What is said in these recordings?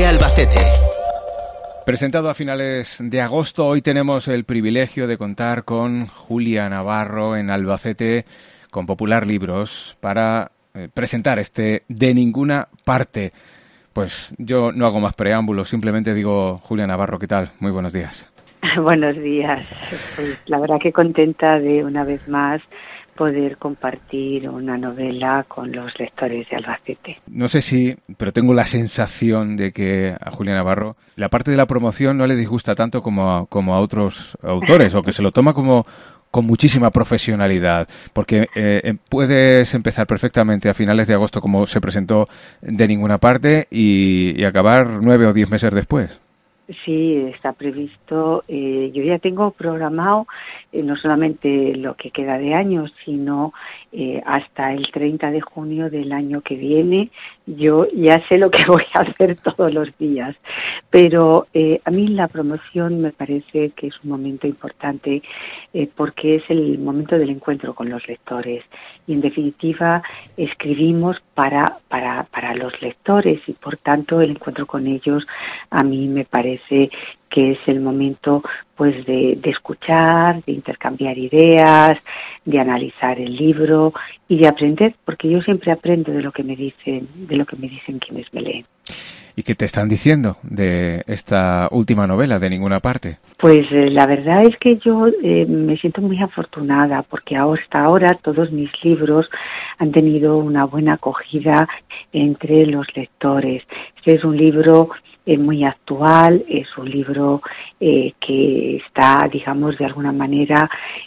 Albacete. Presentado a finales de agosto, hoy tenemos el privilegio de contar con Julia Navarro en Albacete, con Popular Libros, para presentar este De Ninguna Parte. Pues yo no hago más preámbulos, simplemente digo, Julia Navarro, ¿qué tal? Muy buenos días. Buenos días. Pues la verdad que contenta de una vez más poder compartir una novela con los lectores de Albacete. No sé si, pero tengo la sensación de que a Julia Navarro la parte de la promoción no le disgusta tanto como a otros autores, o que se lo toma con muchísima profesionalidad, porque puedes empezar perfectamente a finales de agosto, como se presentó, De Ninguna Parte, y acabar 9 o 10 meses después. Sí, está previsto. Yo ya tengo programado no solamente lo que queda de año, sino hasta el 30 de junio del año que viene. Yo ya sé lo que voy a hacer todos los días, pero a mí la promoción me parece que es un momento importante porque es el momento del encuentro con los lectores y, en definitiva, escribimos para los lectores y, por tanto, el encuentro con ellos a mí me parece que es el momento pues de escuchar, de intercambiar ideas, de analizar el libro y de aprender, porque yo siempre aprendo de lo que me dicen quienes me leen. ¿Y qué te están diciendo de esta última novela, De Ninguna Parte? Pues la verdad es que yo me siento muy afortunada porque hasta ahora todos mis libros han tenido una buena acogida entre los lectores. Este es un libro muy actual, es un libro que está, digamos, de alguna manera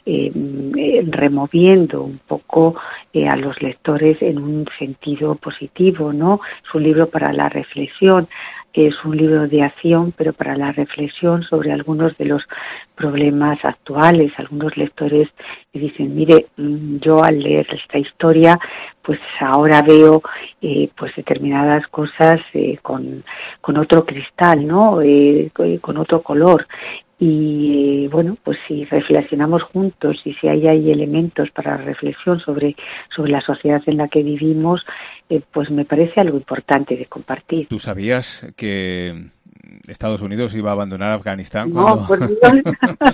removiendo un poco a los lectores en un sentido positivo, ¿no? Es un libro para la reflexión, es un libro de acción, pero para la reflexión sobre algunos de los problemas actuales. Algunos lectores me dicen, mire, yo al leer esta historia, pues ahora veo pues determinadas cosas con otro cristal, ¿no? Con otro color. Y bueno, pues si reflexionamos juntos y si hay elementos para reflexión sobre la sociedad en la que vivimos, pues me parece algo importante de compartir. ¿Tú sabías que Estados Unidos iba a abandonar Afganistán? No, por Dios.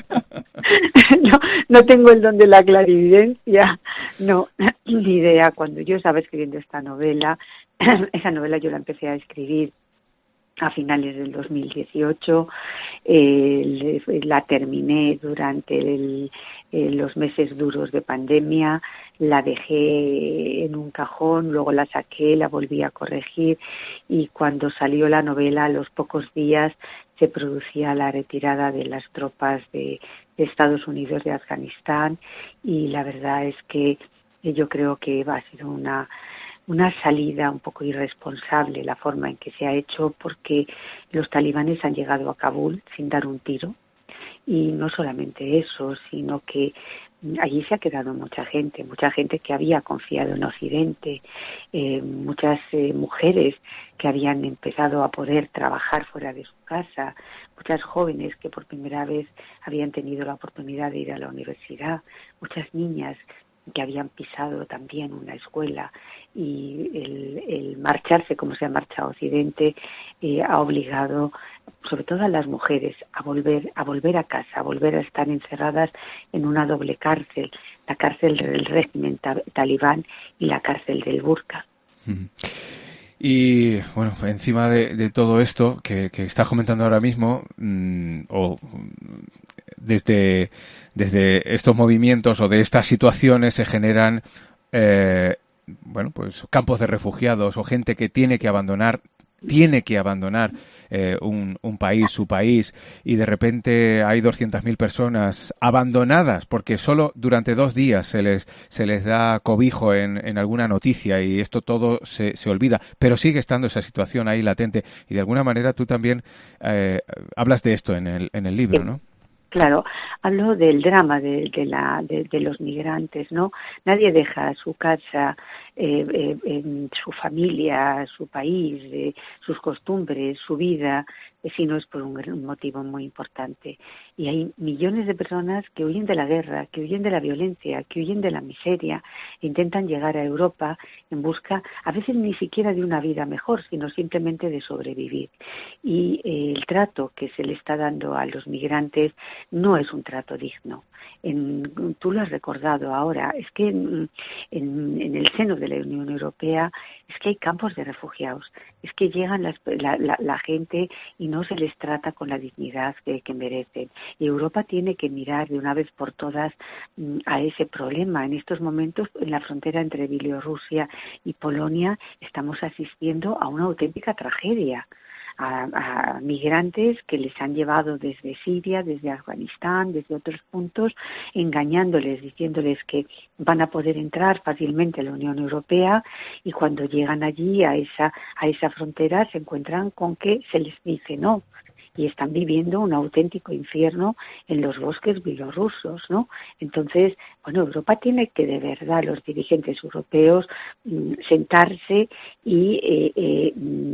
No tengo el don de la clarividencia. No, ni idea. Cuando yo estaba escribiendo esta novela, esa novela yo la empecé a escribir a finales del 2018, la terminé durante los meses duros de pandemia, la dejé en un cajón, luego la saqué, la volví a corregir y cuando salió la novela, a los pocos días se producía la retirada de las tropas de Estados Unidos de Afganistán y la verdad es que yo creo que ha sido una salida un poco irresponsable la forma en que se ha hecho porque los talibanes han llegado a Kabul sin dar un tiro y no solamente eso, sino que allí se ha quedado mucha gente que había confiado en Occidente, muchas mujeres que habían empezado a poder trabajar fuera de su casa, muchas jóvenes que por primera vez habían tenido la oportunidad de ir a la universidad, muchas niñas que habían pisado también una escuela y el marcharse como se ha marchado Occidente ha obligado sobre todo a las mujeres a volver a casa, a volver a estar encerradas en una doble cárcel, la cárcel del régimen talibán y la cárcel del burka. Y bueno, encima de todo esto que estás comentando ahora mismo, desde estos movimientos o de estas situaciones se generan bueno, pues campos de refugiados o gente que tiene que abandonar un país, su país, y de repente hay 200.000 personas abandonadas porque solo durante 2 días se les da cobijo en alguna noticia y esto todo se olvida, pero sigue estando esa situación ahí latente y de alguna manera tú también hablas de esto en el libro, ¿no? Claro, hablo del drama de los migrantes, ¿no? Nadie deja su casa en su familia, su país, sus costumbres, su vida, sino es por un motivo muy importante. Y hay millones de personas que huyen de la guerra, que huyen de la violencia, que huyen de la miseria, e intentan llegar a Europa en busca, a veces ni siquiera de una vida mejor, sino simplemente de sobrevivir. Y el trato que se le está dando a los migrantes no es un trato digno. Tú lo has recordado ahora, es que en el seno de la Unión Europea es que hay campos de refugiados, es que llegan la gente y no se les trata con la dignidad que merecen. Y Europa tiene que mirar de una vez por todas a ese problema. En estos momentos, en la frontera entre Bielorrusia y Polonia, estamos asistiendo a una auténtica tragedia. A migrantes que les han llevado desde Siria, desde Afganistán, desde otros puntos, engañándoles, diciéndoles que van a poder entrar fácilmente a la Unión Europea, y cuando llegan allí a esa frontera se encuentran con que se les dice no. Y están viviendo un auténtico infierno en los bosques bielorrusos, ¿no? Entonces, bueno, Europa tiene que, de verdad, los dirigentes europeos, sentarse y,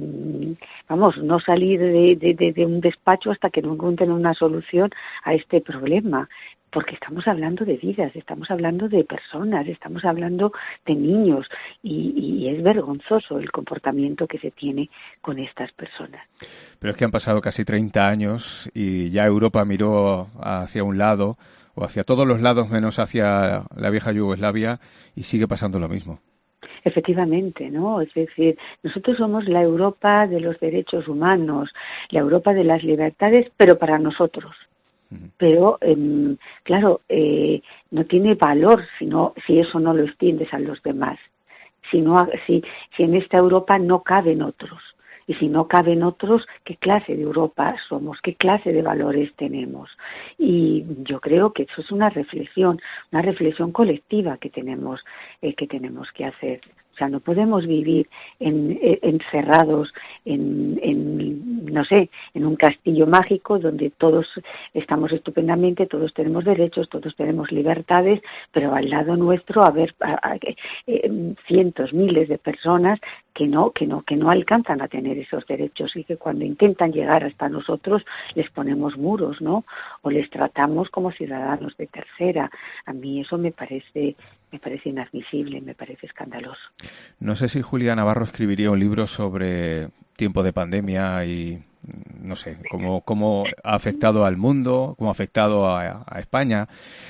no salir de un despacho hasta que no encuentren una solución a este problema. Porque estamos hablando de vidas, estamos hablando de personas, estamos hablando de niños, y es vergonzoso el comportamiento que se tiene con estas personas. Pero es que han pasado casi 30 años y ya Europa miró hacia un lado, o hacia todos los lados menos hacia la vieja Yugoslavia, y sigue pasando lo mismo. Efectivamente, ¿no? Es decir, nosotros somos la Europa de los derechos humanos, la Europa de las libertades, pero para nosotros. Pero, claro, no tiene valor si eso no lo extiendes a los demás. Si en esta Europa no caben otros. Y si no caben otros, ¿qué clase de Europa somos? ¿Qué clase de valores tenemos? Y yo creo que eso es una reflexión colectiva que tenemos que hacer. O sea, no podemos vivir encerrados en un castillo mágico donde todos estamos estupendamente, todos tenemos derechos, todos tenemos libertades, pero al lado nuestro cientos, miles de personas que no alcanzan a tener esos derechos, y que cuando intentan llegar hasta nosotros les ponemos muros, ¿no? O les tratamos como ciudadanos de tercera. A mí eso me parece inadmisible, me parece escandaloso. No sé si Julia Navarro escribiría un libro sobre tiempo de pandemia y, no sé, cómo ha afectado al mundo, cómo ha afectado a España.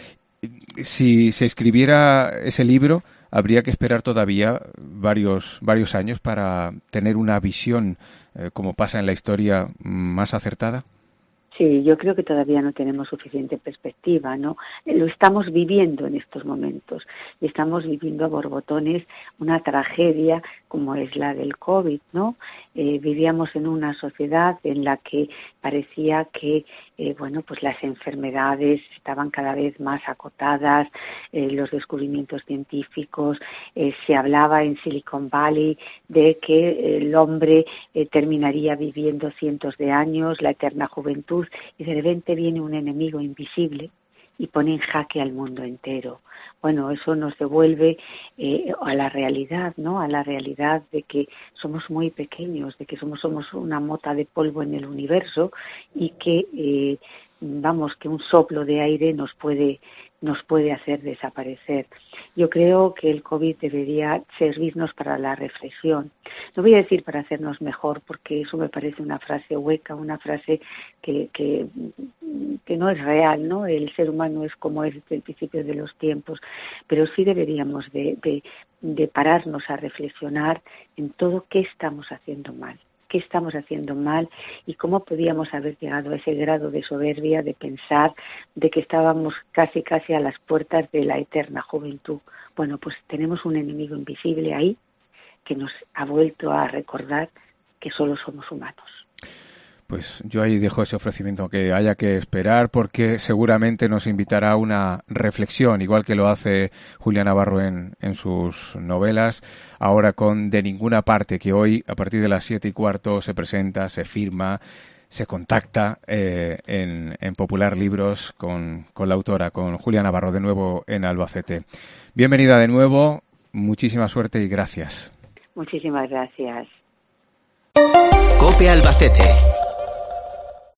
Si se escribiera ese libro, habría que esperar todavía varios años para tener una visión, como pasa en la historia, más acertada. Sí, yo creo que todavía no tenemos suficiente perspectiva, ¿no? Lo estamos viviendo en estos momentos, y estamos viviendo a borbotones una tragedia como es la del COVID, ¿no? Vivíamos en una sociedad en la que parecía que, pues las enfermedades estaban cada vez más acotadas, los descubrimientos científicos, se hablaba en Silicon Valley de que el hombre terminaría viviendo cientos de años, la eterna juventud, y de repente viene un enemigo invisible y pone en jaque al mundo entero. Bueno, eso nos devuelve a la realidad, ¿no? A la realidad de que somos muy pequeños, de que somos una mota de polvo en el universo, y que que un soplo de aire nos puede hacer desaparecer. Yo creo que el COVID debería servirnos para la reflexión. No voy a decir para hacernos mejor, porque eso me parece una frase hueca, una frase que no es real, ¿no? El ser humano es como es desde el principio de los tiempos, pero sí deberíamos de pararnos a reflexionar en todo qué estamos haciendo mal. ¿Qué estamos haciendo mal y cómo podíamos haber llegado a ese grado de soberbia de pensar de que estábamos casi a las puertas de la eterna juventud? Bueno, pues tenemos un enemigo invisible ahí que nos ha vuelto a recordar que solo somos humanos. Pues yo ahí dejo ese ofrecimiento, que haya que esperar, porque seguramente nos invitará a una reflexión, igual que lo hace Julia Navarro en sus novelas, ahora con De ninguna parte, que hoy a partir de las 7:15 se presenta, se firma, se contacta en Popular Libros con la autora, con Julia Navarro, de nuevo en Albacete. Bienvenida de nuevo. muchísima suerte y gracias. Muchísimas gracias. COPE Albacete.